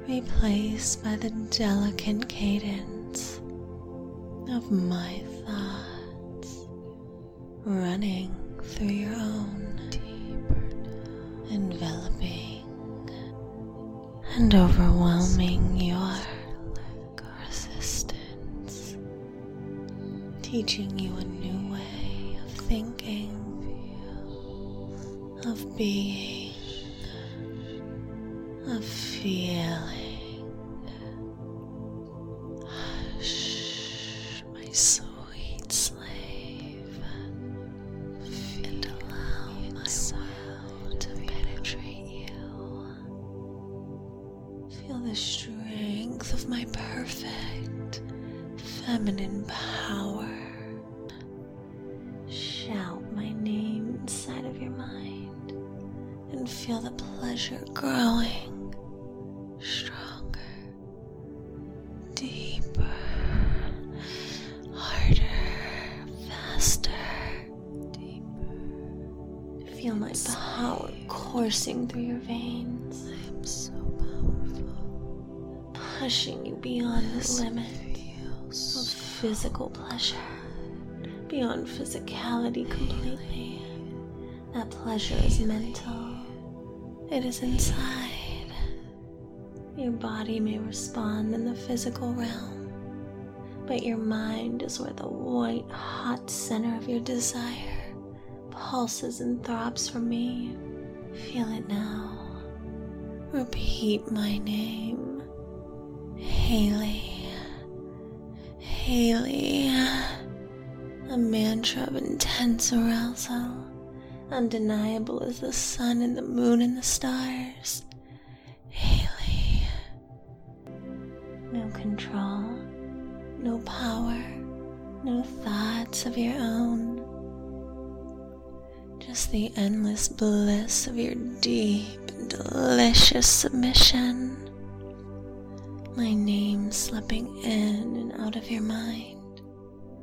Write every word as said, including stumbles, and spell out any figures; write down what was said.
replaced by the delicate cadence of my thoughts running through your own, deeper, enveloping and overwhelming your resistance, teaching you a new way of thinking, of being, of feeling. Hush, my sweet slave, and allow my will to penetrate you. Feel the strength of my perfect feminine power. Shout my name inside of your mind and feel the pleasure growing stronger, deeper, harder, faster, deeper. Feel my power coursing through your veins. I am so powerful, pushing you beyond the limit of physical pleasure, beyond physicality completely. That pleasure is mental. It is inside. Your body may respond in the physical realm, but your mind is where the white hot center of your desire pulses and throbs for me. Feel it now. Repeat my name. Haley. Haley. A mantra of intense arousal, undeniable as the sun and the moon and the stars. Haley. No control, no power, no thoughts of your own. Just the endless bliss of your deep and delicious submission. My name slipping in and out of your mind.